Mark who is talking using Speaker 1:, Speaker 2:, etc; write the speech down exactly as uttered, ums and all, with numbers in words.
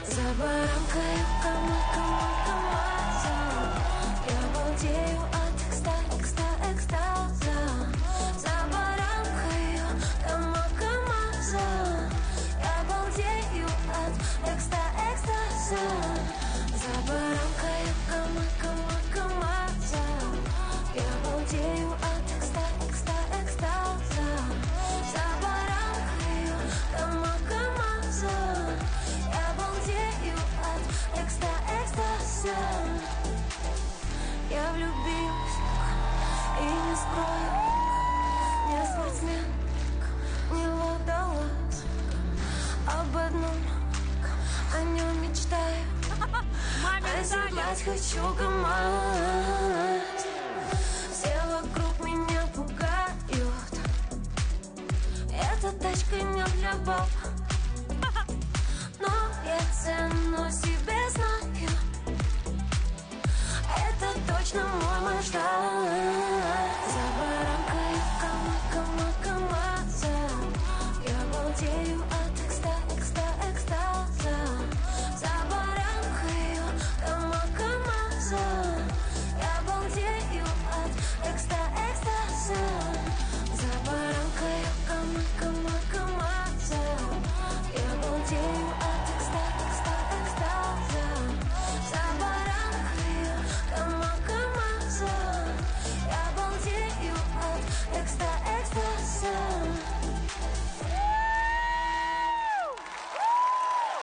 Speaker 1: За баранкой КамАЗом я балдею от экста, экста, экстаза. За баранкой КамАЗом я балдею от экста, экстаза. За баранкой КамАЗом я балдею от экста, экста, экстаза. За баранкой КамАЗом я балдею от экста, экстаза. Я влюбилась и не скрою, не спортсмен, не водолаз. Об одном, о нем мечтаю, оседлать хочу КамАЗ. Все вокруг меня пугают, эта тачка не для баб.